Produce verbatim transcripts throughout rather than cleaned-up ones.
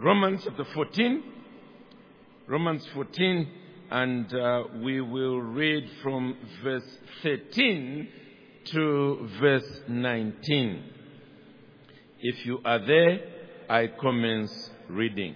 Romans chapter fourteen. Romans fourteen, and uh, we will read from verse thirteen to verse nineteen. If you are there, I commence reading.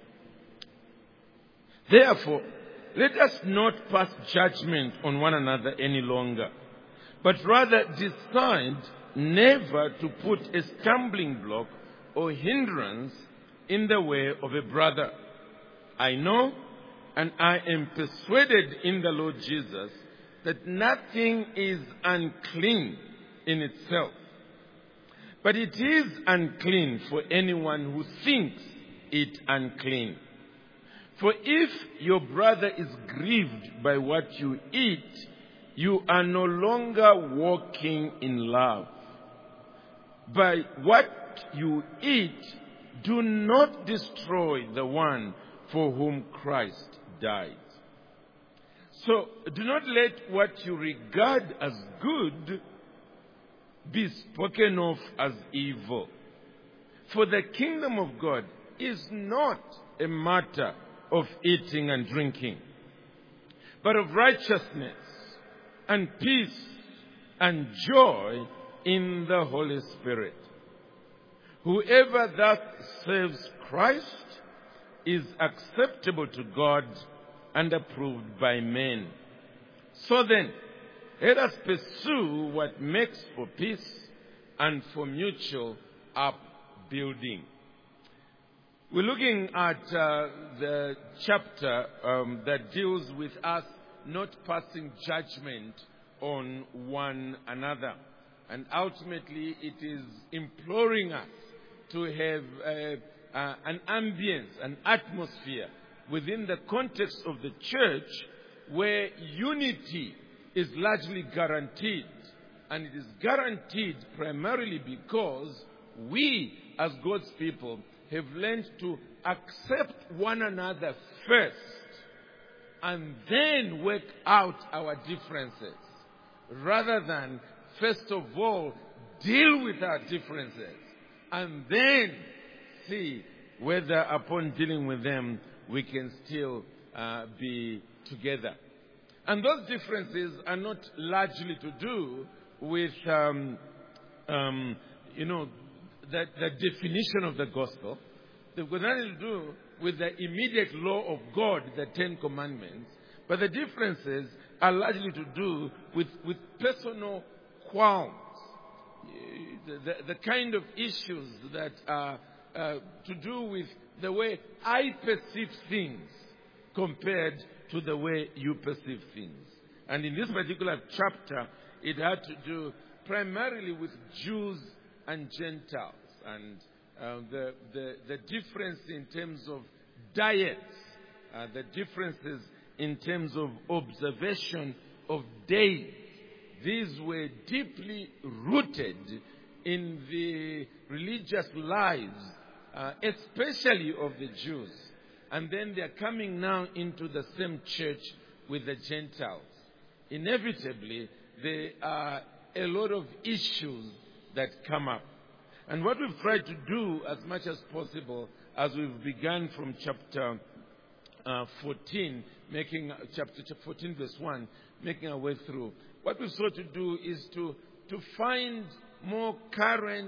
Therefore, let us not pass judgment on one another any longer, but rather decide never to put a stumbling block or hindrance in the way of a brother. I know, and I am persuaded in the Lord Jesus, that nothing is unclean in itself, but it is unclean for anyone who thinks it unclean. For if your brother is grieved by what you eat, you are no longer walking in love. By what you eat, do not destroy the one for whom Christ died. So do not let what you regard as good be spoken of as evil. For the kingdom of God is not a matter of eating and drinking, but of righteousness and peace and joy in the Holy Spirit. Whoever thus serves Christ is acceptable to God and approved by men. So then, let us pursue what makes for peace and for mutual upbuilding. We're looking at uh, the chapter um, that deals with us not passing judgment on one another. And ultimately, it is imploring us to have uh, uh, an ambience, an atmosphere within the context of the church where unity is largely guaranteed. And it is guaranteed primarily because we, as God's people, have learned to accept one another first and then work out our differences, rather than first of all deal with our differences and then see whether upon dealing with them we can still uh, be together. And those differences are not largely to do with, um, um, you know, the, the definition of the gospel. They've got nothing to do with the immediate law of God, the Ten Commandments. But the differences are largely to do with, with personal qualms. The, the, the kind of issues that are uh, to do with the way I perceive things compared to the way you perceive things. And in this particular chapter, it had to do primarily with Jews and Gentiles, and uh, the, the, the difference in terms of diets, uh, the differences in terms of observation of days. These were deeply rooted in the religious lives, uh, especially of the Jews. And then they're coming now into the same church with the Gentiles. Inevitably, there are a lot of issues that come up. And what we've tried to do as much as possible, as we've begun from chapter uh, fourteen, making chapter fourteen verse one, making our way through, what we've sought to do is to, to find more current,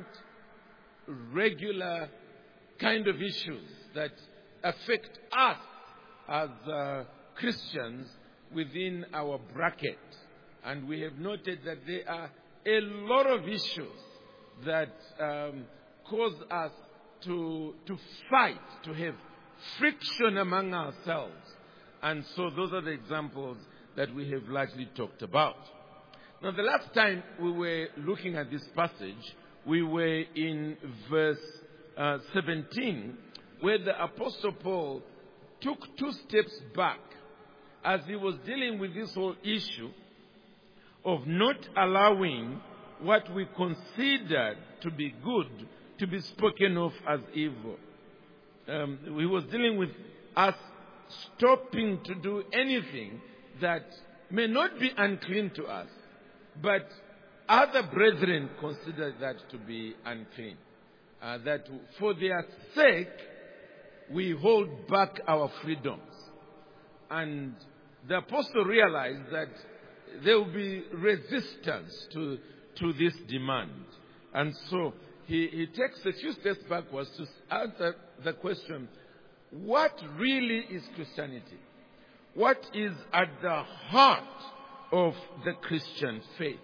regular kind of issues that affect us as uh, Christians within our bracket. And we have noted that there are a lot of issues that um, cause us to, to fight, to have friction among ourselves. And so those are the examples that we have largely talked about. Now, the last time we were looking at this passage, we were in verse uh, seventeen, where the Apostle Paul took two steps back as he was dealing with this whole issue of not allowing what we considered to be good to be spoken of as evil. Um, he was dealing with us stopping to do anything that may not be unclean to us, but other brethren consider that to be unclean. Uh, that for their sake, we hold back our freedoms. And the apostle realized that there will be resistance to, to this demand. And so he, he takes a few steps backwards to answer the question, what really is Christianity? What is at the heart of the Christian faith?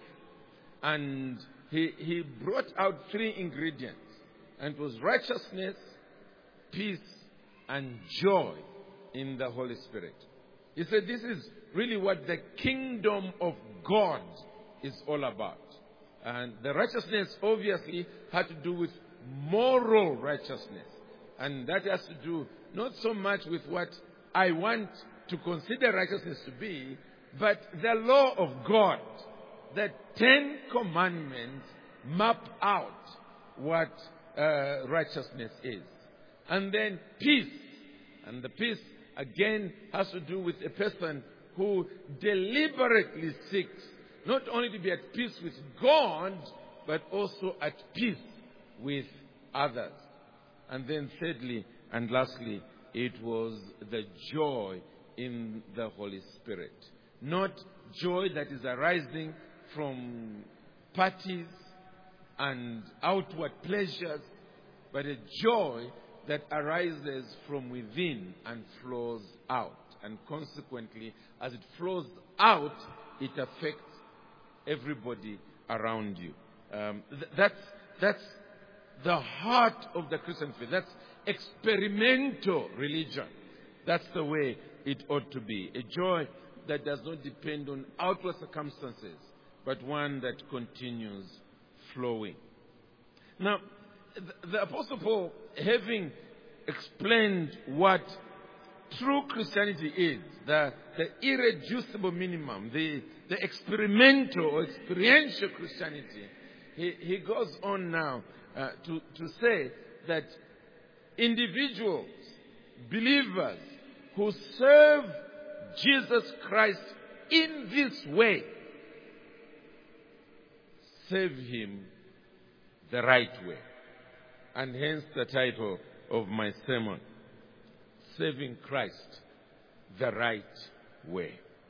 And he, he brought out three ingredients. And it was righteousness, peace, and joy in the Holy Spirit. He said this is really what the kingdom of God is all about. And the righteousness obviously had to do with moral righteousness. And that has to do not so much with what I want to consider righteousness to be, but the law of God. The Ten Commandments map out what uh, righteousness is. And then peace. And the peace, again, has to do with a person who deliberately seeks not only to be at peace with God, but also at peace with others. And then thirdly and lastly, it was the joy in the Holy Spirit. Not joy that is arising from parties and outward pleasures, but a joy that arises from within and flows out. And consequently, as it flows out, it affects everybody around you. Um, th- that's, that's the heart of the Christian faith. That's experimental religion. That's the way it ought to be. A joy that does not depend on outward circumstances, but one that continues flowing. Now, the, the Apostle Paul, having explained what true Christianity is, the, the irreducible minimum, the, the experimental or experiential Christianity, he, he goes on now uh, to, to say that individuals, believers who serve Jesus Christ in this way, serve Him the right way. And hence the title of my sermon, Serving Christ the Right Way.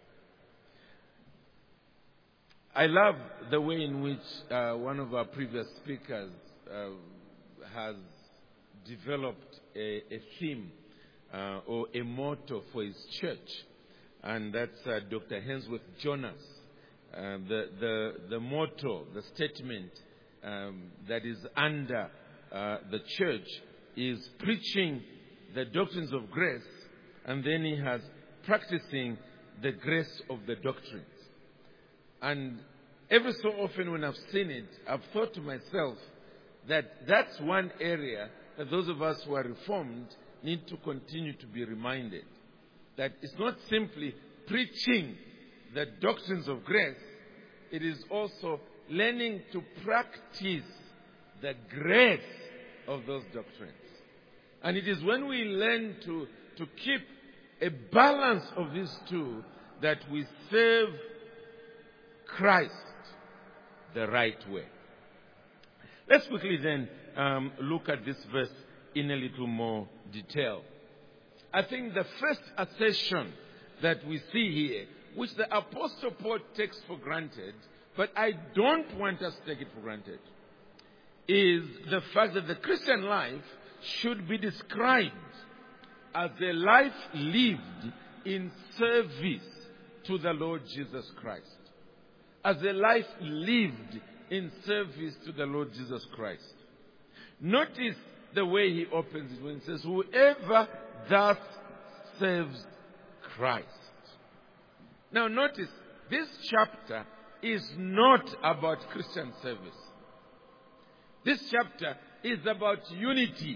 I love the way in which uh, one of our previous speakers uh, has developed a, a theme uh, or a motto for his church. And that's uh, Doctor Hensworth Jonas. Uh, the, the, the motto, the statement um, that is under uh, the church is preaching the doctrines of grace, and then he has practicing the grace of the doctrines. And every so often when I've seen it, I've thought to myself that that's one area that those of us who are reformed need to continue to be reminded. That it's not simply preaching the doctrines of grace, it is also learning to practice the grace of those doctrines. And it is when we learn to, to keep a balance of these two that we serve Christ the right way. Let's quickly then um, look at this verse in a little more detail. I think the first assertion that we see here, which the Apostle Paul takes for granted, but I don't want us to take it for granted, is the fact that the Christian life should be described as a life lived in service to the Lord Jesus Christ. As a life lived in service to the Lord Jesus Christ. Notice the way he opens it when he says, whoever thus serves Christ. Now notice, this chapter is not about Christian service. This chapter is about unity.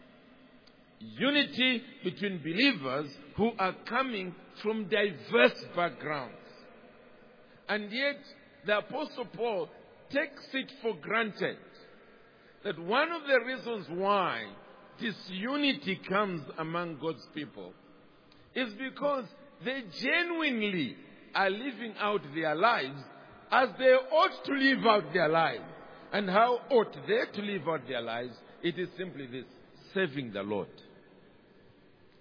Unity between believers who are coming from diverse backgrounds. And yet, the Apostle Paul takes it for granted that one of the reasons why disunity comes among God's people is because they genuinely are living out their lives as they ought to live out their lives. And how ought they to live out their lives? It is simply this, serving the Lord.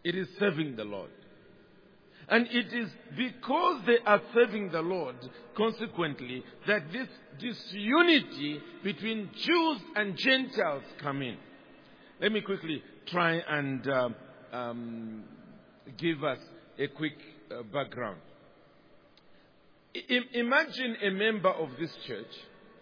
It is serving the Lord. And it is because they are serving the Lord, consequently, that this disunity between Jews and Gentiles come in. Let me quickly try and uh, um, give us a quick uh, background. I- imagine a member of this church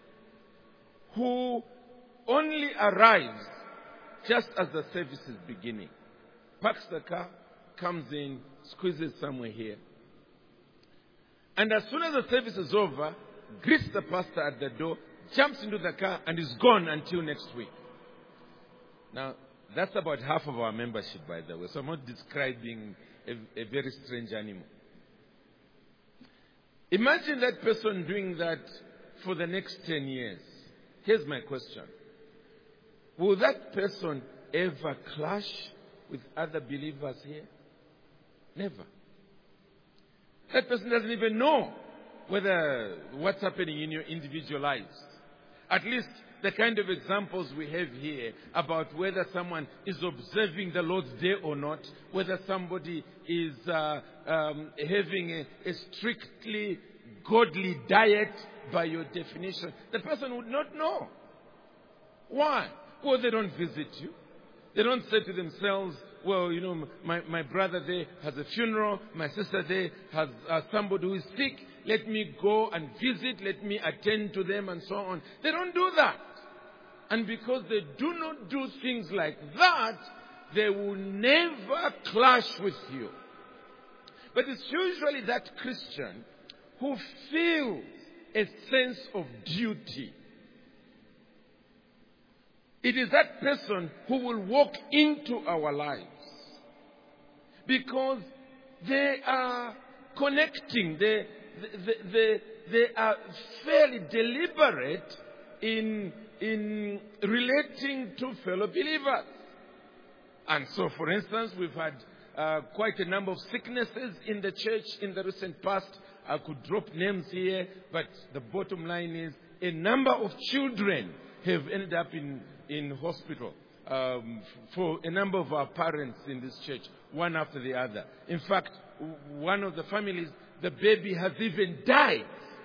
who only arrives just as the service is beginning, parks the car, comes in, squeezes somewhere here. And as soon as the service is over, greets the pastor at the door, jumps into the car, and is gone until next week. Now, that's about half of our membership, by the way. So I'm not describing a, a very strange animal. Imagine that person doing that for the next ten years. Here's my question. Will that person ever clash with other believers here? Never. That person doesn't even know whether what's happening in your individual lives. At least the kind of examples we have here about whether someone is observing the Lord's Day or not, whether somebody is uh, um, having a, a strictly godly diet by your definition, the person would not know. Why? Well, they don't visit you. They don't say to themselves, well, you know, my, my brother there has a funeral, my sister there has uh, somebody who is sick, let me go and visit, let me attend to them and so on. They don't do that. And because they do not do things like that, they will never clash with you. But it's usually that Christian who feels a sense of duty. It is that person who will walk into our lives because they are connecting, they, they, they, they are fairly deliberate in, in relating to fellow believers. And so, for instance, we've had uh, quite a number of sicknesses in the church in the recent past. I could drop names here, but the bottom line is a number of children have ended up in, in hospital um, for a number of our parents in this church, one after the other. In fact, one of the families, the baby has even died.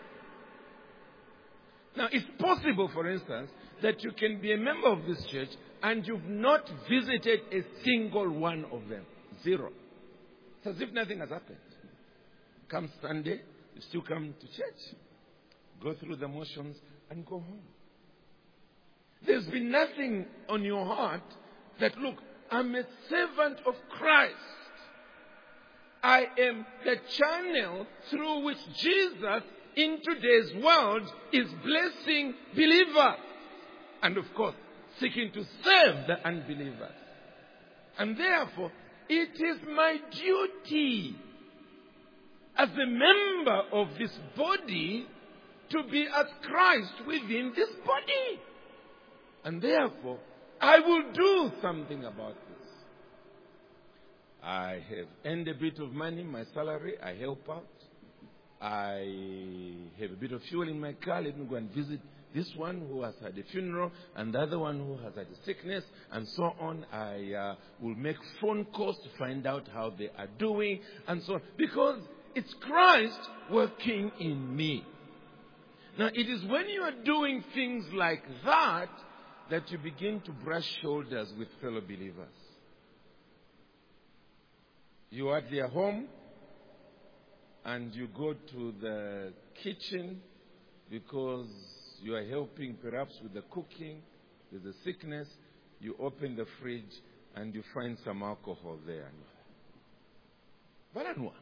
Now, it's possible, for instance, that you can be a member of this church and you've not visited a single one of them. Zero. It's as if nothing has happened. Come Sunday, you still come to church. Go through the motions and go home. There's been nothing on your heart that, look, I'm a servant of Christ. I am the channel through which Jesus in today's world is blessing believers. And of course, seeking to serve the unbelievers. And therefore, it is my duty as a member of this body to be as Christ within this body. And therefore, I will do something about this. I have earned a bit of money, my salary, I help out. I have a bit of fuel in my car, let me go and visit this one who has had a funeral and the other one who has had a sickness and so on. I uh, will make phone calls to find out how they are doing and so on. Because it's Christ working in me. Now, it is when you are doing things like that that you begin to brush shoulders with fellow believers. You are at their home and you go to the kitchen because you are helping perhaps with the cooking, there's a sickness, you open the fridge and you find some alcohol there. Baranwa.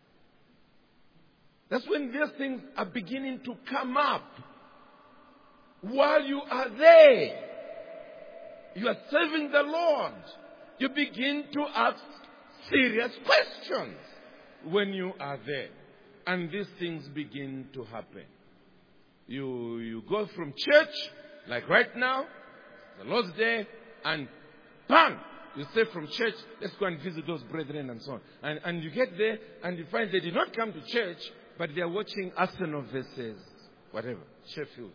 That's when these things are beginning to come up. While you are there, you are serving the Lord. You begin to ask serious questions when you are there. And these things begin to happen. You, you go from church, like right now, the Lord's Day, and bang! You say from church, let's go and visit those brethren and so on. And, and you get there and you find they did not come to church, but they are watching Arsenal versus whatever, Sheffield.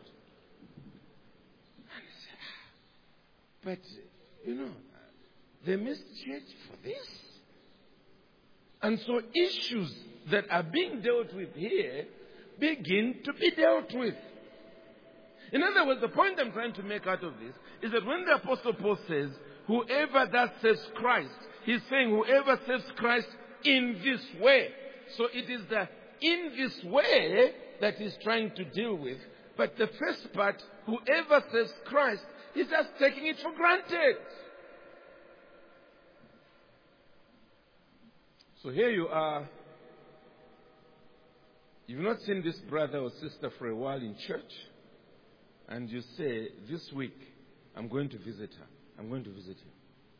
But, you know, they missed church for this. And so issues that are being dealt with here begin to be dealt with. In other words, the point I'm trying to make out of this is that when the Apostle Paul says, whoever that serves Christ, he's saying whoever serves Christ in this way. So it is the in this way that he's trying to deal with. But the first part, whoever serves Christ, he's just taking it for granted. So here you are. You've not seen this brother or sister for a while in church. And you say, this week, I'm going to visit her. I'm going to visit him.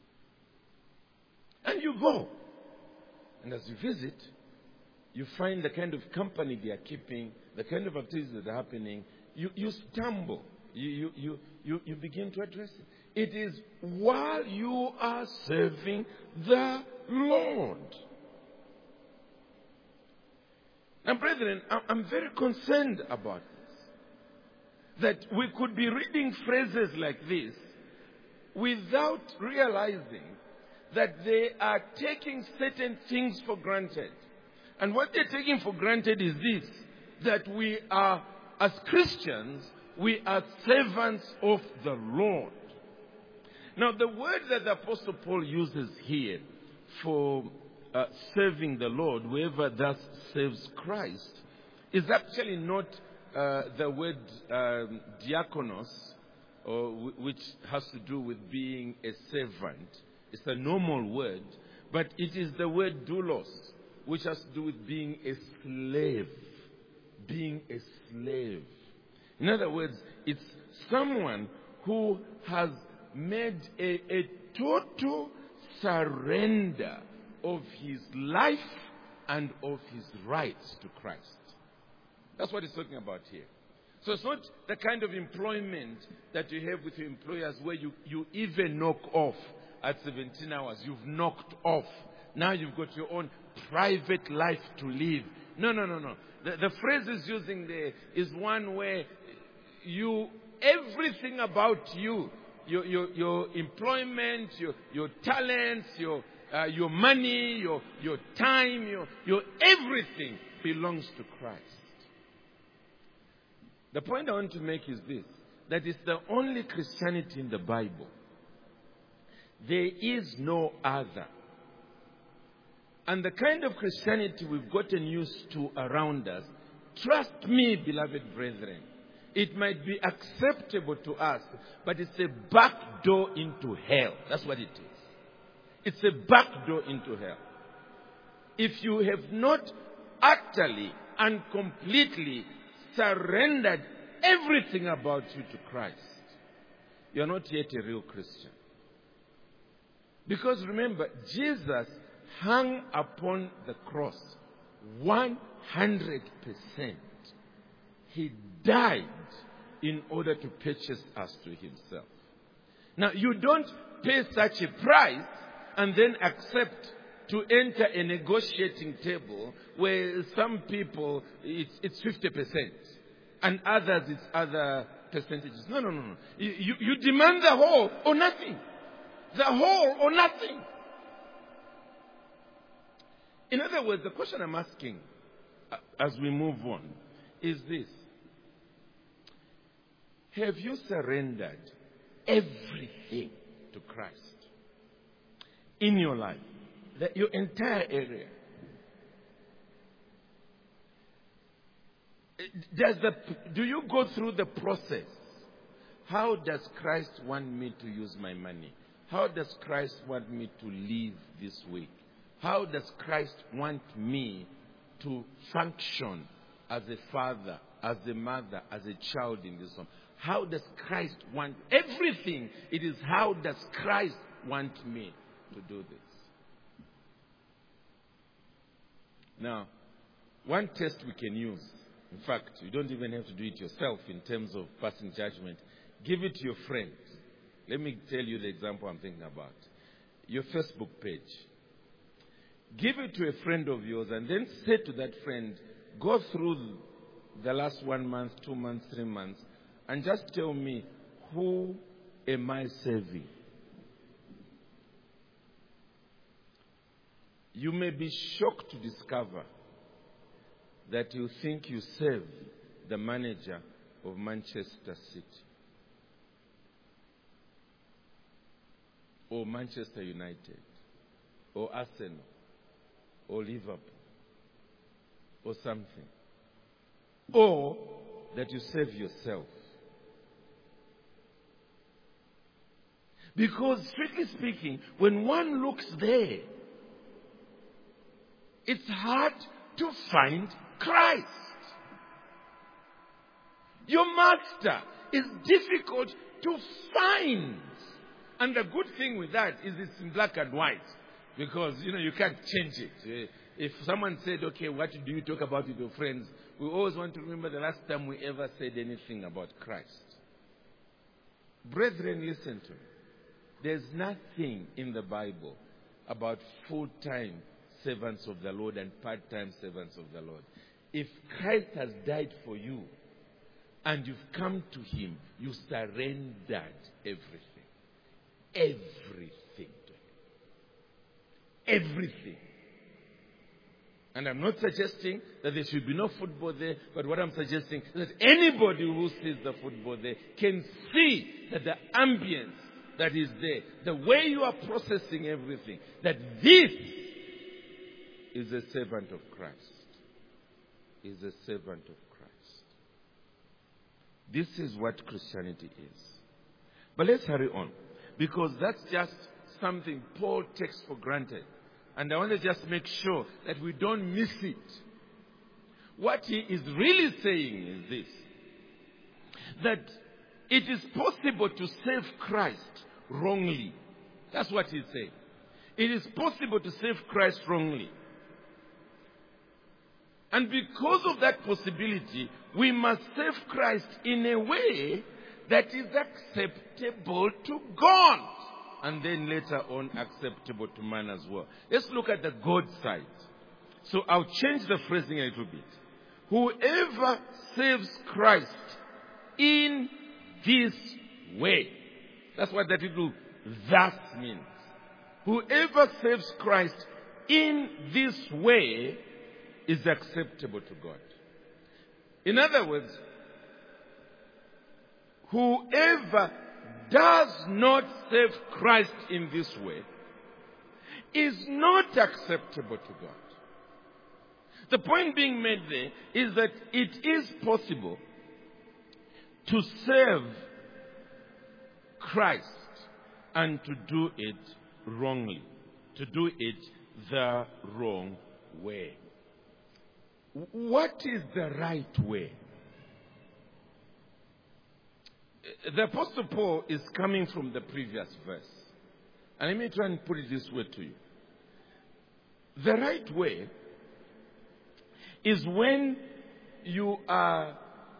And you go. And as you visit, you find the kind of company they are keeping, the kind of activities that are happening. You, you stumble. You, you, you, you, you begin to address it. It is while you are serving the Lord. Now, brethren, I'm very concerned about this. That we could be reading phrases like this without realizing that they are taking certain things for granted. And what they're taking for granted is this, that we are, as Christians, we are servants of the Lord. Now, the word that the Apostle Paul uses here for uh, serving the Lord, whoever thus serves Christ, is actually not uh, the word um, diakonos, or w- which has to do with being a servant. It's a normal word, but it is the word doulos, which has to do with being a slave. Being a slave. In other words, it's someone who has made a, a total surrender of his life and of his rights to Christ. That's what he's talking about here. So it's not the kind of employment that you have with your employers where you, you even knock off at seventeen hours. You've knocked off. Now you've got your own private life to live. No, no, no, no. The, the phrase he's using there is one where you, everything about you, your, your, your employment, your, your talents, your, uh, your money, your, your time, your, your everything belongs to Christ. The point I want to make is this, that it's the only Christianity in the Bible. There is no other. And the kind of Christianity we've gotten used to around us, trust me, beloved brethren, it might be acceptable to us, but it's a back door into hell. That's what it is. It's a back door into hell. If you have not utterly and completely surrendered everything about you to Christ, you're not yet a real Christian. Because remember, Jesus hung upon the cross one hundred percent. He died in order to purchase us to himself. Now, you don't pay such a price and then accept to enter a negotiating table where some people, it's, it's fifty percent and others it's other percentages. No, no, no, no. You, you, you demand the whole or nothing. The whole or nothing. In other words, the question I'm asking as we move on is this. Have you surrendered everything to Christ in your life? That your entire area. Does the, do you go through the process? How does Christ want me to use my money? How does Christ want me to live this week? How does Christ want me to function as a father, as a mother, as a child in this home? How does Christ want everything? It is how does Christ want me to do this? Now, one test we can use, in fact, you don't even have to do it yourself in terms of passing judgment. Give it to your friends. Let me tell you the example I'm thinking about. Your Facebook page. Give it to a friend of yours and then say to that friend, go through the last one month, two months, three months, and just tell me, who am I serving? You may be shocked to discover that you think you serve the manager of Manchester City or Manchester United or Arsenal or Liverpool or something. Or that you serve yourself. Because strictly speaking, when one looks there, it's hard to find Christ. Your master is difficult to find. And the good thing with that is it's in black and white. Because, you know, you can't change it. If someone said, okay, what do you talk about with your friends? We always want to remember the last time we ever said anything about Christ. Brethren, listen to me. There's nothing in the Bible about full-time servants of the Lord and part-time servants of the Lord. If Christ has died for you and you've come to him, you surrendered everything. Everything to him. Everything. And I'm not suggesting that there should be no football there, but what I'm suggesting is that anybody who sees the football there can see that the ambience that is there, the way you are processing everything, that this is a servant of Christ. Is a servant of Christ. This is what Christianity is. But let's hurry on, because that's just something Paul takes for granted. And I want to just make sure that we don't miss it. What he is really saying is this: that it is possible to serve Christ wrongly. That's what he's saying. It is possible to serve Christ wrongly. And because of that possibility, we must serve Christ in a way that is acceptable to God. And then later on, acceptable to man as well. Let's look at the God side. So I'll change the phrasing a little bit. Whoever serves Christ in this way. That's what that little thus means. Whoever serves Christ in this way is acceptable to God. In other words, whoever does not serve Christ in this way is not acceptable to God. The point being made there is that it is possible to serve Christ and to do it wrongly, to do it the wrong way. What is the right way? The Apostle Paul is coming from the previous verse. And let me try and put it this way to you. The right way is when you are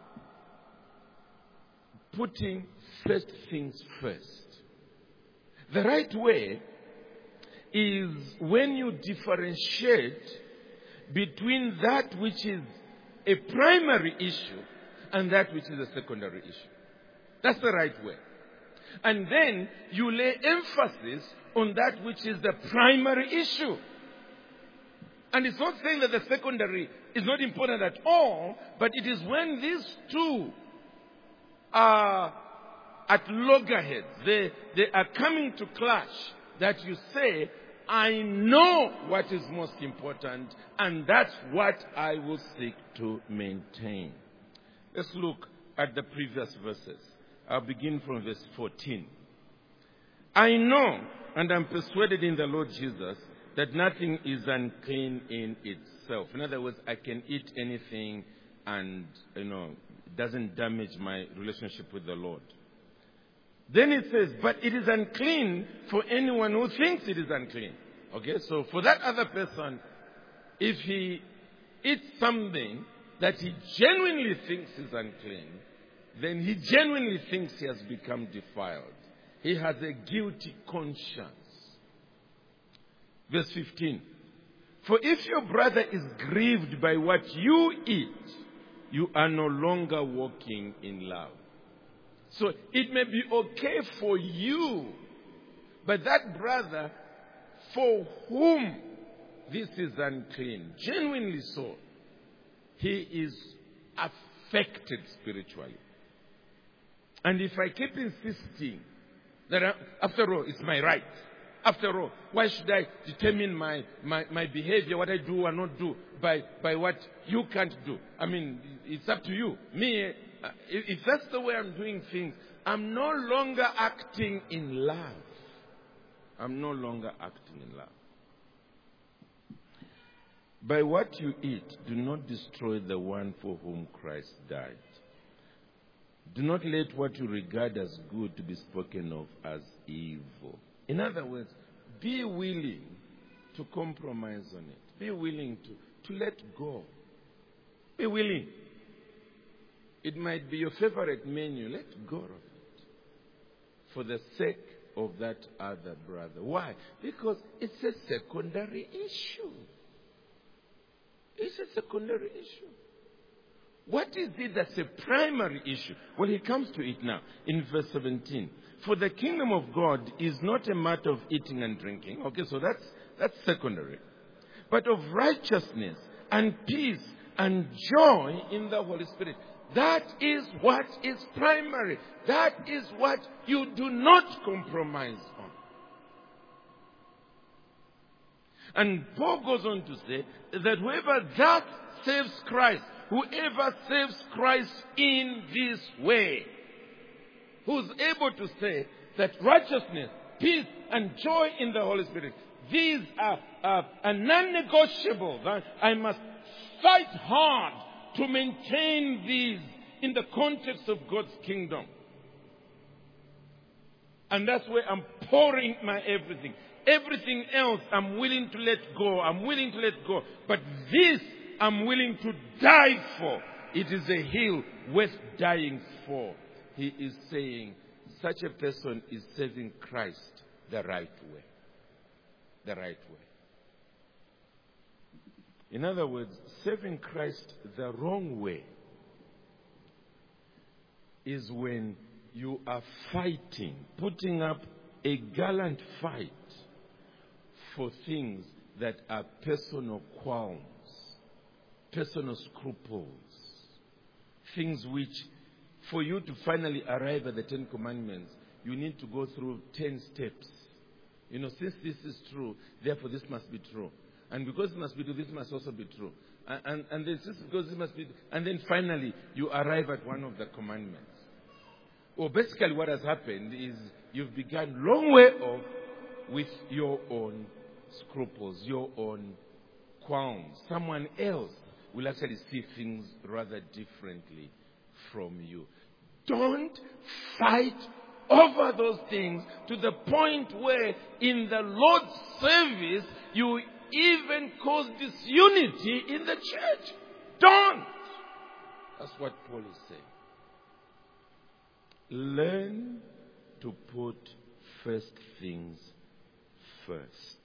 putting first things first. The right way is when you differentiate between that which is a primary issue and that which is a secondary issue. That's the right way. And then you lay emphasis on that which is the primary issue. And it's not saying that the secondary is not important at all, but it is when these two are at loggerheads, they, they are coming to clash, that you say, I know what is most important, and that's what I will seek to maintain. Let's look at the previous verses. I'll begin from verse fourteen. I know and am persuaded in the Lord Jesus that nothing is unclean in itself. In other words, I can eat anything and, you know, it doesn't damage my relationship with the Lord. Then it says, but it is unclean for anyone who thinks it is unclean. Okay, so for that other person, if he eats something that he genuinely thinks is unclean, then he genuinely thinks he has become defiled. He has a guilty conscience. Verse fifteen. For if your brother is grieved by what you eat, you are no longer walking in love. So it may be okay for you, but that brother for whom this is unclean, genuinely so, he is affected spiritually. And if I keep insisting that, I, after all, it's my right. After all, why should I determine my, my, my behavior, what I do or not do, by, by what you can't do? I mean, it's up to you. Me, if that's the way I'm doing things, I'm no longer acting in love. I'm no longer acting in love. By what you eat, do not destroy the one for whom Christ died. Do not let what you regard as good to be spoken of as evil. In other words, be willing to compromise on it. Be willing to, to let go. Be willing. It might be your favorite menu. Let go of it. For the sake of that other brother. Why? Because it's a secondary issue. It's a secondary issue. What is it that's a primary issue? Well, he comes to it now in verse seventeen. For the kingdom of God is not a matter of eating and drinking. Okay, so that's that's secondary. But of righteousness and peace and joy in the Holy Spirit. That is what is primary. That is what you do not compromise on. And Paul goes on to say that whoever that saves Christ, whoever saves Christ in this way, who's able to say that righteousness, peace, and joy in the Holy Spirit, these are, are, are non-negotiable. I must fight hard to maintain these in the context of God's kingdom. And that's where I'm pouring my everything. Everything else I'm willing to let go. I'm willing to let go. But this I'm willing to die for. It is a hill worth dying for. He is saying such a person is serving Christ the right way. The right way. In other words, serving Christ the wrong way is when you are fighting, putting up a gallant fight for things that are personal qualms, personal scruples, things which, for you to finally arrive at the Ten Commandments, you need to go through ten steps. You know, since this is true, therefore this must be true. And because it must be true, this must also be true. And, and, and then since because this must be, and then finally you arrive at one of the commandments. Well, basically what has happened is you've begun long way off with your own scruples, your own qualms. Someone else will actually see things rather differently from you. Don't fight over those things to the point where in the Lord's service you even cause disunity in the church. Don't. That's what Paul is saying. Learn to put first things first.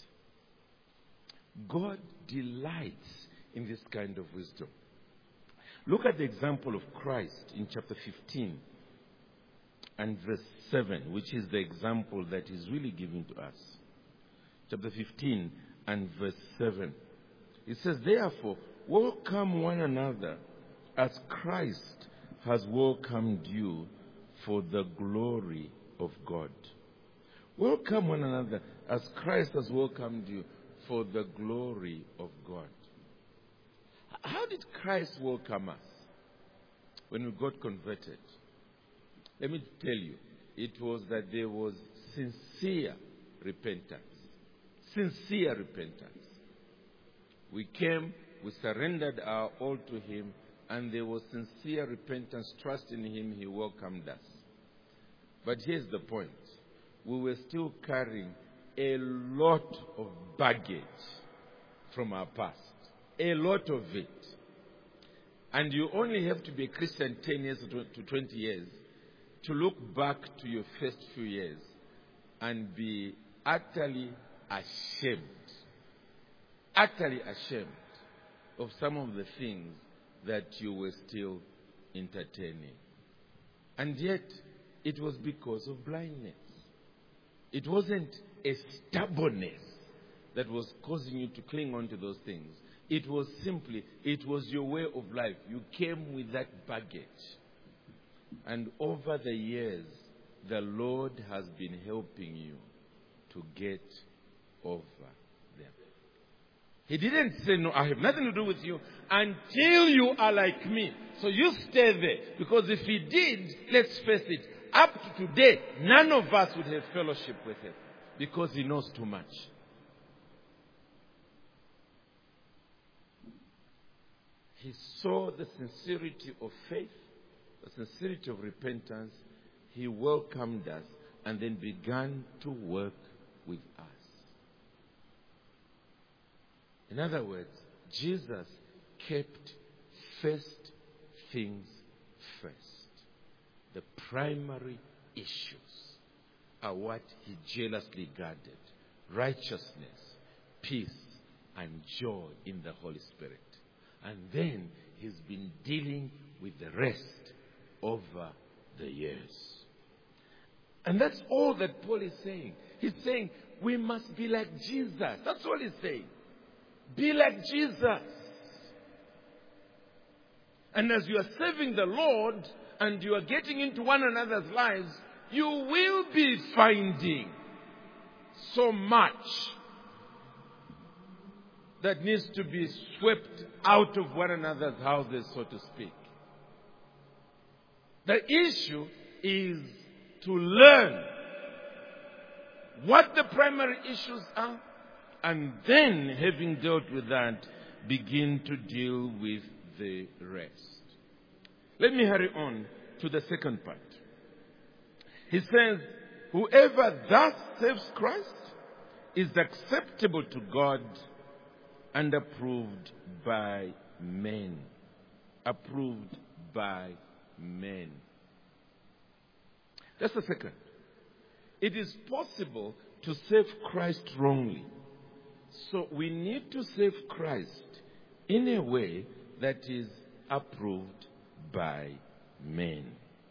God delights in this kind of wisdom. Look at the example of Christ in chapter fifteen and verse seven, which is the example that is really given to us. Chapter fifteen and verse seven. It says, therefore, welcome one another as Christ has welcomed you for the glory of God. Welcome one another as Christ has welcomed you for the glory of God. How did Christ welcome us when we got converted? Let me tell you, it was that there was sincere repentance. Sincere repentance. We came, we surrendered our all to Him, and there was sincere repentance, trust in Him, He welcomed us. But here's the point. We were still carrying a lot of baggage from our past. A lot of it. And you only have to be a Christian ten years to twenty years to look back to your first few years and be utterly ashamed. Utterly ashamed of some of the things that you were still entertaining. And yet, it was because of blindness. It wasn't a stubbornness that was causing you to cling on to those things. It was simply, it was your way of life. You came with that baggage. And over the years, the Lord has been helping you to get over them. He didn't say, no, I have nothing to do with you until you are like me. So you stay there. Because if he did, let's face it, up to today, none of us would have fellowship with him. Because he knows too much. He saw the sincerity of faith, the sincerity of repentance. He welcomed us and then began to work with us. In other words, Jesus kept first things first. The primary issues are what he jealously guarded. Righteousness, peace, and joy in the Holy Spirit. And then he's been dealing with the rest over the years. And that's all that Paul is saying. He's saying we must be like Jesus. That's all he's saying. Be like Jesus. And as you are serving the Lord and you are getting into one another's lives, you will be finding so much that needs to be swept out of one another's houses, so to speak. The issue is to learn what the primary issues are, and then, having dealt with that, begin to deal with the rest. Let me hurry on to the second part. He says, whoever thus serves Christ is acceptable to God and approved by men. Approved by men. Just a second. It is possible to serve Christ wrongly. So we need to serve Christ in a way that is approved by men.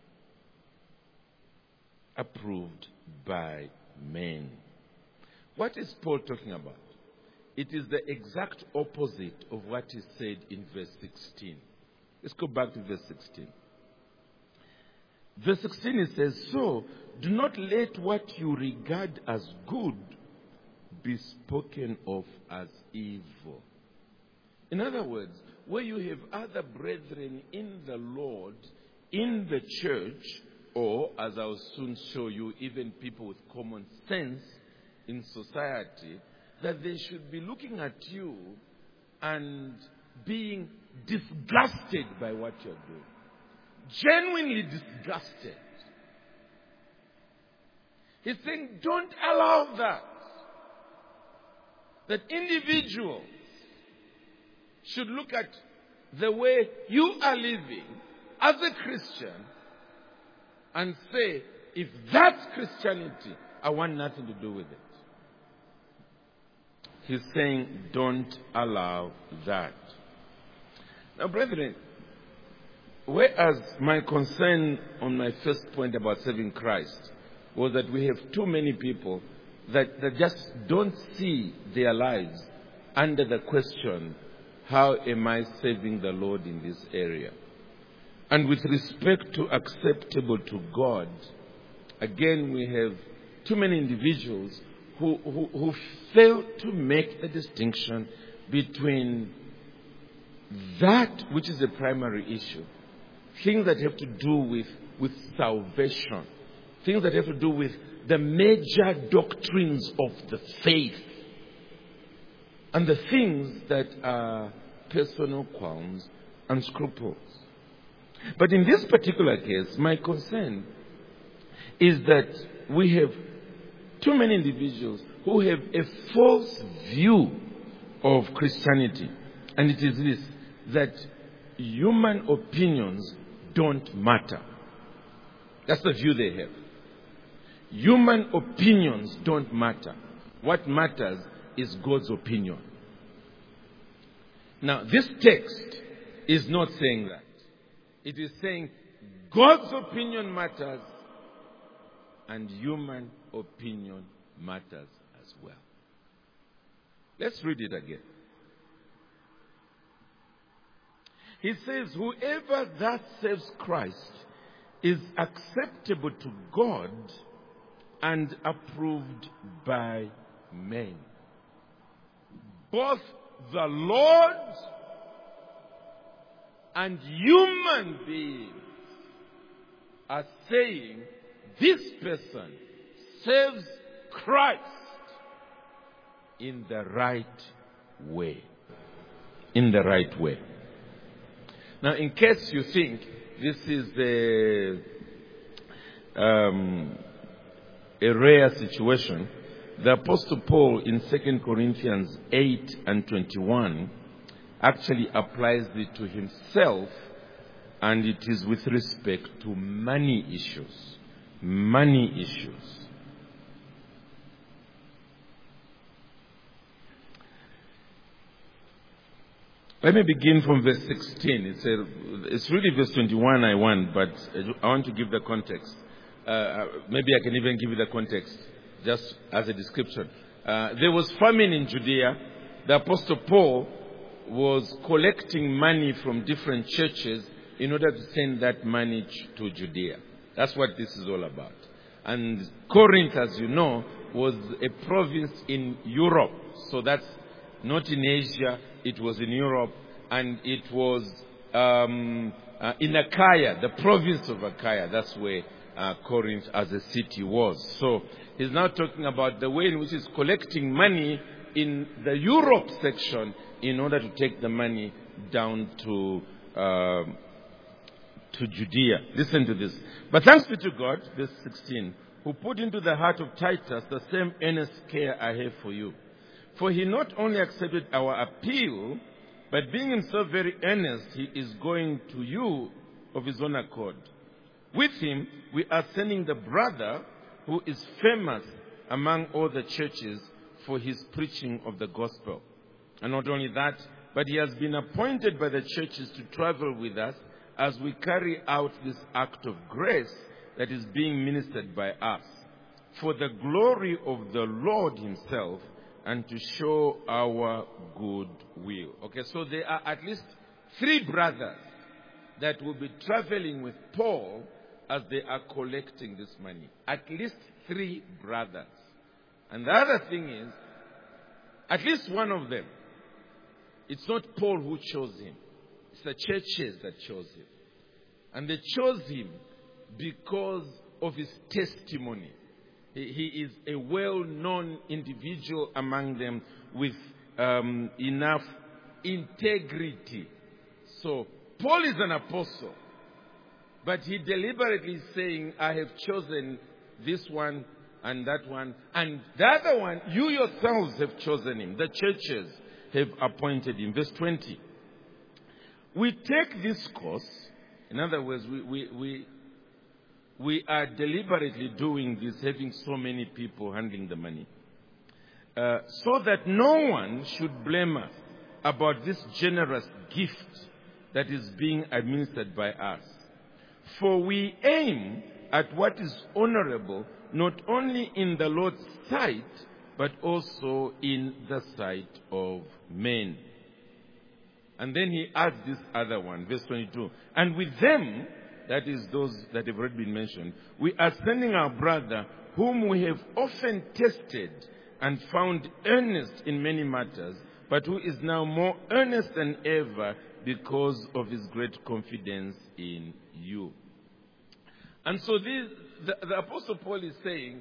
Approved by men. What is Paul talking about? It is the exact opposite of what he said in verse sixteen. Let's go back to verse sixteen. Verse sixteen, it says, so do not let what you regard as good be spoken of as evil. In other words, where you have other brethren in the Lord, in the church, or, as I will soon show you, even people with common sense in society, that they should be looking at you and being disgusted by what you're doing. Genuinely disgusted. He's saying, don't allow that. That individuals should look at the way you are living as a Christian and say, if that's Christianity, I want nothing to do with it. He's saying, don't allow that. Now, brethren, whereas my concern on my first point about serving Christ was that we have too many people that, that just don't see their lives under the question, how am I serving the Lord in this area? And with respect to acceptable to God, again, we have too many individuals who, who, who fail to make the distinction between that which is the primary issue, things that have to do with, with salvation, things that have to do with the major doctrines of the faith, and the things that are personal qualms and scruples. But in this particular case, my concern is that we have too many individuals who have a false view of Christianity. And it is this, that human opinions don't matter. That's the view they have. Human opinions don't matter. What matters is God's opinion. Now, this text is not saying that. It is saying God's opinion matters and human opinion matters as well. Let's read it again. He says, whoever that serves Christ is acceptable to God and approved by men. Both the Lord and human beings are saying this person serves Christ in the right way. In the right way. Now, in case you think this is a, um, a rare situation, the Apostle Paul in Second Corinthians eight and twenty-one actually applies it to himself, and it is with respect to money issues. Money issues. Let me begin from verse sixteen. It's, a, it's really verse twenty-one I want, but I want to give the context. Uh, maybe I can even give you the context just as a description. Uh, there was famine in Judea. The Apostle Paul was collecting money from different churches in order to send that money to Judea. That's what this is all about. And Corinth, as you know, was a province in Europe. So that's not in Asia, it was in Europe, and it was um, uh, in Achaia, the province of Achaia. That's where uh, Corinth as a city was. So he's now talking about the way in which he's collecting money in the Europe section in order to take the money down to uh, to Judea. Listen to this. But thanks be to God, verse sixteen, who put into the heart of Titus the same earnest care I have for you. For he not only accepted our appeal, but being himself very earnest, he is going to you of his own accord. With him, we are sending the brother who is famous among all the churches for his preaching of the gospel. And not only that, but he has been appointed by the churches to travel with us as we carry out this act of grace that is being ministered by us, for the glory of the Lord himself, and to show our good will. Okay, so there are at least three brothers that will be traveling with Paul as they are collecting this money. At least three brothers. And the other thing is, at least one of them, it's not Paul who chose him. It's the churches that chose him. And they chose him because of his testimony. He is a well-known individual among them with um, enough integrity. So, Paul is an apostle, but he deliberately is saying, I have chosen this one and that one, and the other one, you yourselves have chosen him. The churches have appointed him. Verse twenty. We take this course, in other words, we... we, we We are deliberately doing this, having so many people handling the money, uh, so that no one should blame us about this generous gift that is being administered by us. For we aim at what is honorable, not only in the Lord's sight, but also in the sight of men. And then he adds this other one, verse twenty-two. And with them, that is those that have already been mentioned, we are sending our brother, whom we have often tested and found earnest in many matters, but who is now more earnest than ever because of his great confidence in you. And so this, the, the Apostle Paul is saying,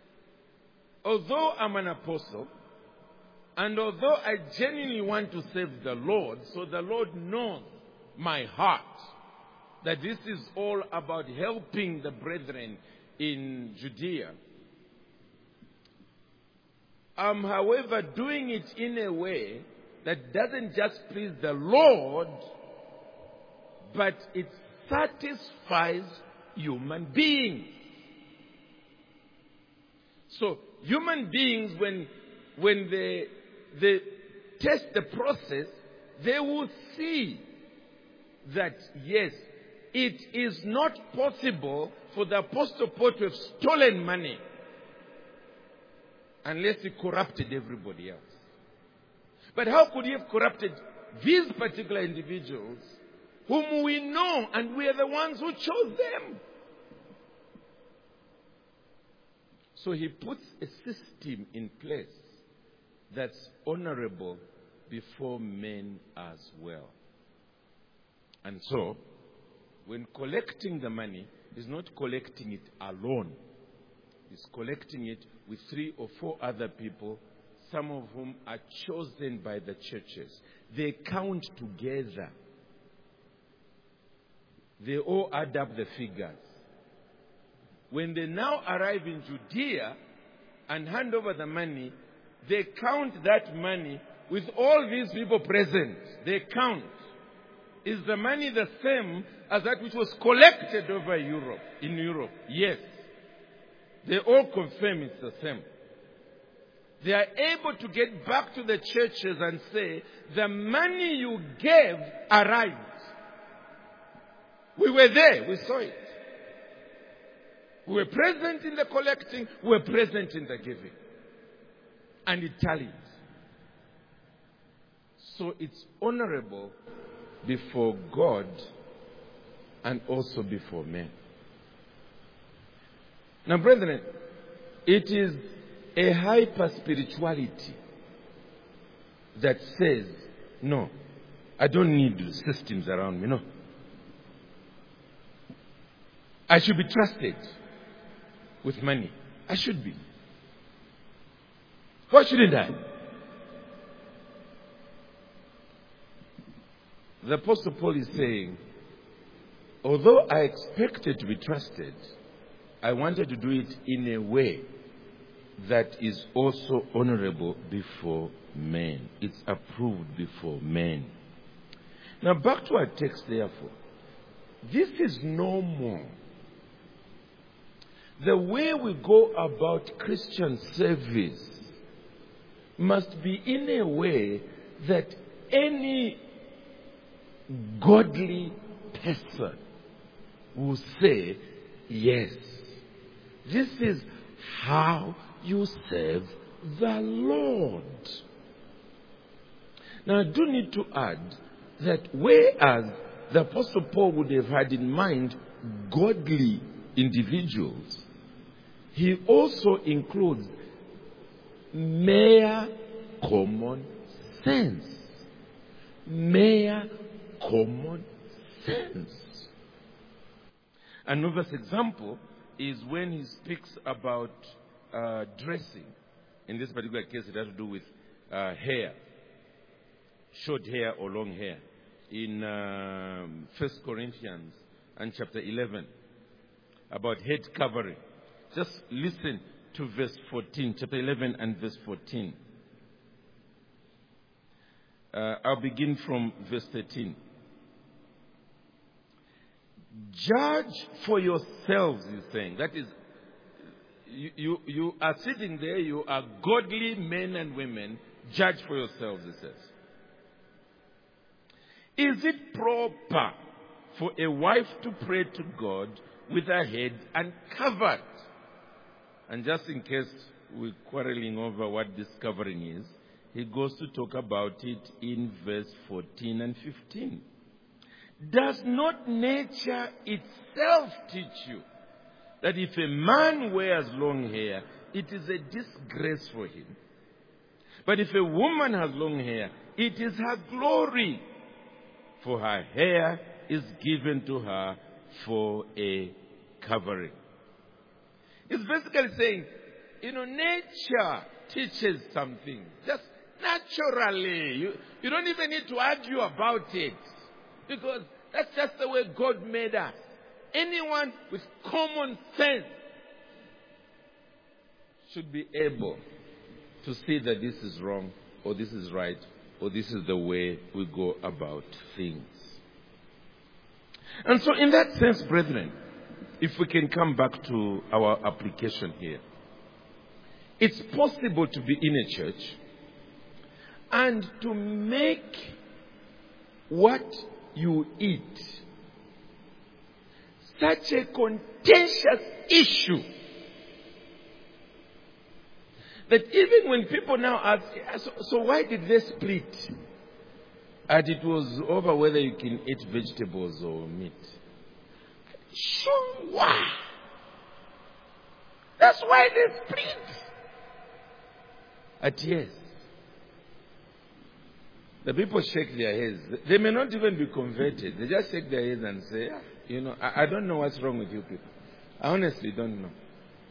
although I'm an apostle, and although I genuinely want to serve the Lord, so the Lord knows my heart, that this is all about helping the brethren in Judea. I'm, however, doing it in a way that doesn't just please the Lord, but it satisfies human beings. So, human beings, when, when they, they test the process, they will see that, yes, it is not possible for the Apostle Paul to have stolen money unless he corrupted everybody else. But how could he have corrupted these particular individuals whom we know and we are the ones who chose them? So he puts a system in place that's honorable before men as well. And so, when collecting the money, he's not collecting it alone. He's collecting it with three or four other people, some of whom are chosen by the churches. They count together. They all add up the figures. When they now arrive in Judea and hand over the money, they count that money with all these people present. They count. Is the money the same as that which was collected over Europe, in Europe? Yes. They all confirm it's the same. They are able to get back to the churches and say, the money you gave arrived. We were there, we saw it. We were present in the collecting, we were present in the giving. And it tallied. So it's honorable before God and also before men. Now, brethren, it is a hyper spirituality that says, no, I don't need systems around me, no. I should be trusted with money. I should be. Why shouldn't I? The Apostle Paul is saying, although I expected to be trusted, I wanted to do it in a way that is also honorable before men. It's approved before men. Now back to our text, therefore. This is no more the way we go about Christian service must be in a way that any godly person will say, yes, this is how you serve the Lord. Now I do need to add that whereas the Apostle Paul would have had in mind godly individuals, he also includes mere common sense. Mere common sense. An obvious example is when he speaks about uh, dressing. In this particular case, it has to do with uh, hair. Short hair or long hair. In um, First Corinthians and chapter eleven. About head covering. Just listen to verse fourteen, chapter eleven and verse fourteen. Uh, I'll begin from verse thirteen. Judge for yourselves, he's saying. That is, you, you, you are sitting there, you are godly men and women. Judge for yourselves, he says. Is it proper for a wife to pray to God with her head uncovered? And just in case we're quarreling over what this covering is, he goes to talk about it in verse fourteen and fifteen. Does not nature itself teach you that if a man wears long hair, it is a disgrace for him? But if a woman has long hair, it is her glory, for her hair is given to her for a covering. It's basically saying, you know, nature teaches something. Just naturally. You, you don't even need to argue about it. Because that's just the way God made us. Anyone with common sense should be able to see that this is wrong, or this is right, or this is the way we go about things. And so in that sense, brethren, if we can come back to our application here, it's possible to be in a church and to make what you eat such a contentious issue That even when people now ask, so, so why did they split? And it was over whether you can eat vegetables or meat. Sure, why? That's why they split. At yes. The people shake their heads. They may not even be converted. They just shake their heads and say, ah, you know, I, I don't know what's wrong with you people. I honestly don't know.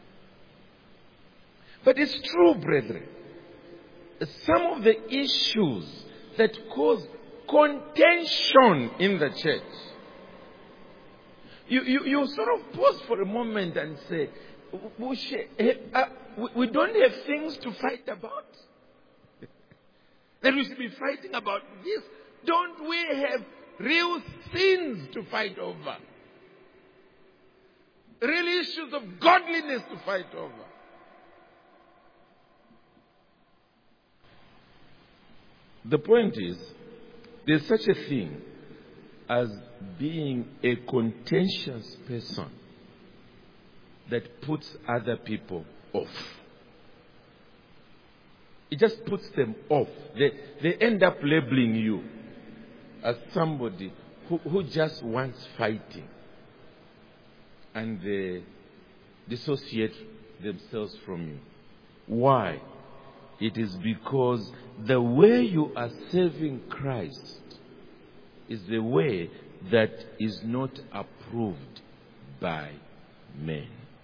But it's true, brethren. Some of the issues that cause contention in the church, you, you, you sort of pause for a moment and say, we don't have things to fight about. That we should be fighting about this. Don't we have real sins to fight over? Real issues of godliness to fight over? The point is, there's such a thing as being a contentious person that puts other people off. It just puts them off. They, they end up labeling you as somebody who, who just wants fighting. And they dissociate themselves from you. Why? It is because the way you are serving Christ is the way that is not approved by men.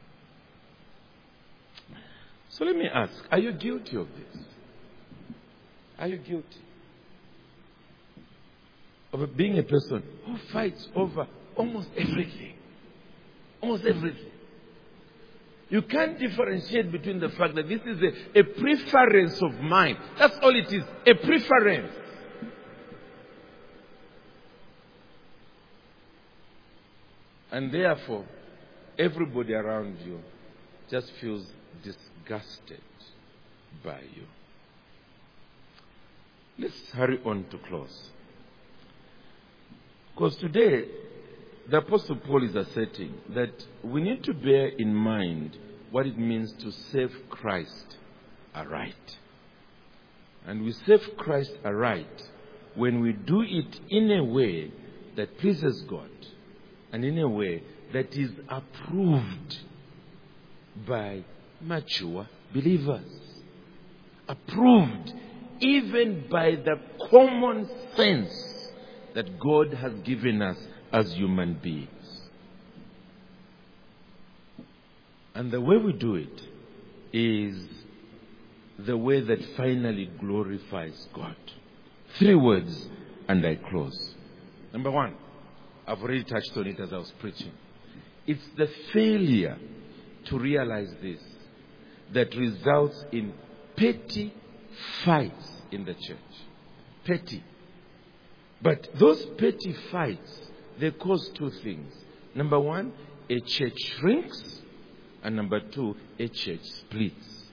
So let me ask, are you guilty of this? Are you guilty of being a person who fights over almost everything? Almost everything. You can't differentiate between the fact that this is a, a preference of mine. That's all it is, a preference. And therefore, everybody around you just feels disgusted by you. Let's hurry on to close. Because today, the Apostle Paul is asserting that we need to bear in mind what it means to serve Christ aright. And we serve Christ aright when we do it in a way that pleases God and in a way that is approved by mature believers. Approved even by the common sense that God has given us as human beings. And the way we do it is the way that finally glorifies God. Three words, and I close. Number one, I've already touched on it as I was preaching. It's the failure to realize this that results in petty fights in the church. Petty. But those petty fights, they cause two things. Number one, a church shrinks. And number two, a church splits.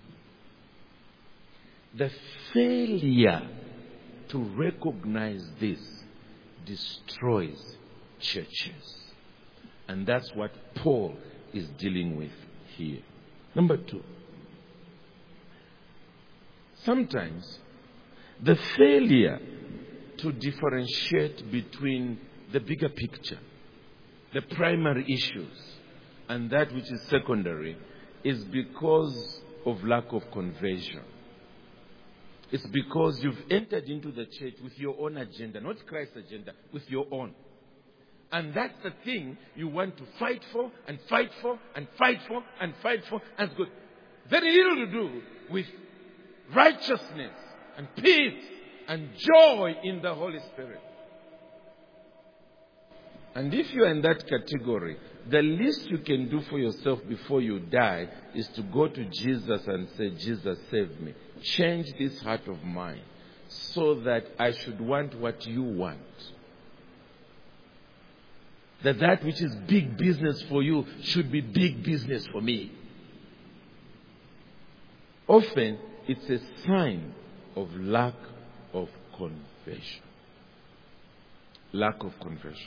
The failure to recognize this destroys churches. And that's what Paul is dealing with here. Number two, sometimes the failure to differentiate between the bigger picture, the primary issues, and that which is secondary is because of lack of conversion. It's because you've entered into the church with your own agenda, not Christ's agenda, with your own. And that's the thing you want to fight for and fight for and fight for and fight for. And it's got very little to do with righteousness and peace and joy in the Holy Spirit. And if you are in that category, the least you can do for yourself before you die is to go to Jesus and say, Jesus, save me. Change this heart of mine so that I should want what you want. That that which is big business for you should be big business for me. Often, it's a sign of lack of conversion. Lack of conversion.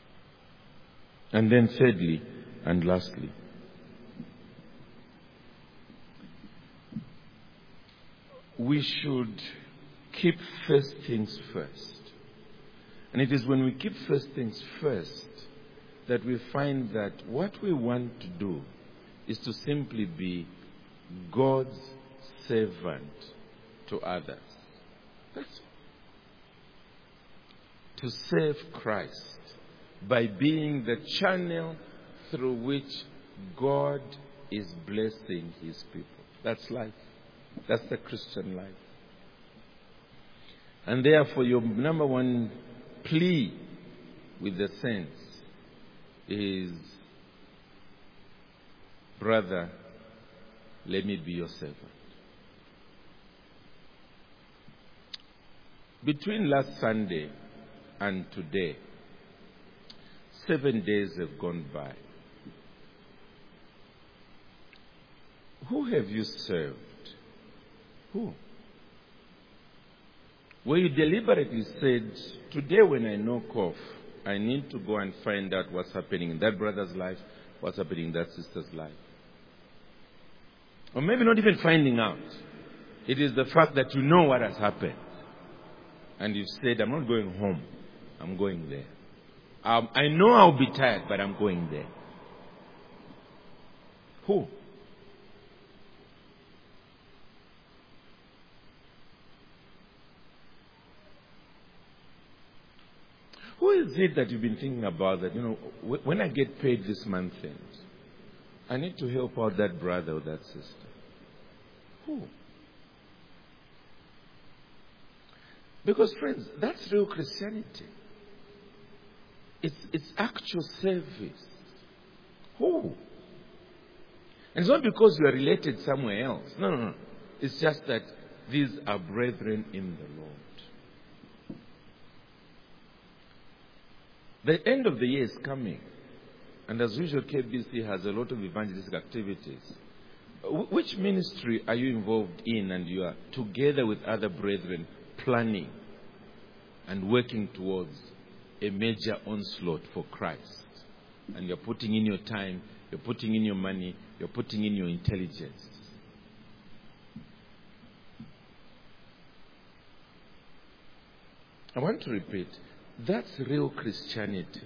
And then thirdly and lastly, we should keep first things first. And it is when we keep first things first that we find that what we want to do is to simply be God's servant to others. That's all. To serve Christ by being the channel through which God is blessing his people. That's life. That's the Christian life. And therefore, your number one plea with the saints is, brother, let me be your servant. Between last Sunday and today, seven days have gone by. Who have you served? Who? Where you deliberately said, today when I knock off, I need to go and find out what's happening in that brother's life, what's happening in that sister's life. Or maybe not even finding out. It is the fact that you know what has happened. And you said, I'm not going home. I'm going there. Um, I know I'll be tired, but I'm going there. Who? Who is it that you've been thinking about that, you know, when I get paid this month end, I need to help out that brother or that sister? Who? Because, friends, that's real Christianity. It's, it's actual service. Who? And it's not because you are related somewhere else. No, no, no. It's just that these are brethren in the Lord. The end of the year is coming. And as usual, K B C has a lot of evangelistic activities. Which ministry are you involved in and you are together with other brethren planning and working towards a major onslaught for Christ? And you're putting in your time, you're putting in your money, you're putting in your intelligence. I want to repeat, that's real Christianity.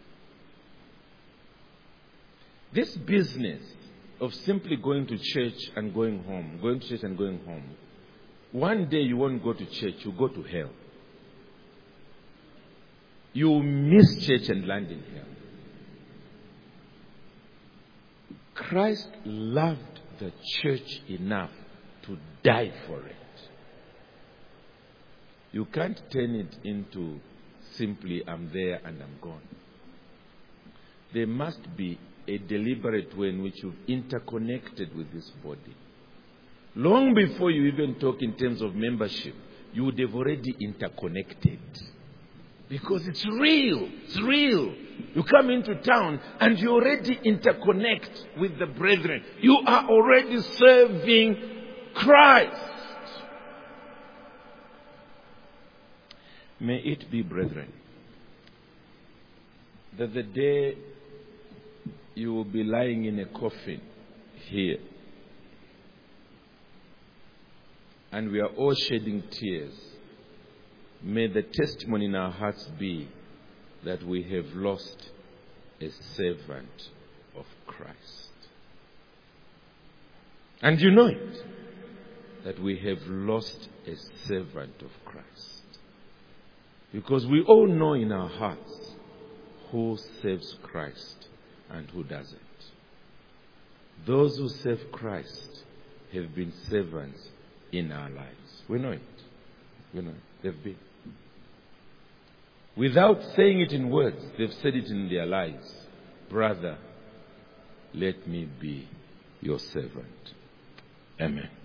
This business of simply going to church and going home, going to church and going home, one day you won't go to church, you go to hell. You will miss church and land in hell. Christ loved the church enough to die for it. You can't turn it into simply I'm there and I'm gone. There must be a deliberate way in which you've interconnected with this body. Long before you even talk in terms of membership, you would have already interconnected. Because it's real. It's real. You come into town and you already interconnect with the brethren. You are already serving Christ. May it be, brethren, that the day you will be lying in a coffin here and we are all shedding tears, may the testimony in our hearts be that we have lost a servant of Christ. And you know it, that we have lost a servant of Christ. Because we all know in our hearts who serves Christ and who doesn't. Those who serve Christ have been servants in our lives. We know it. We know it. They've been. Without saying it in words, they've said it in their lives. Brother, let me be your servant. Amen.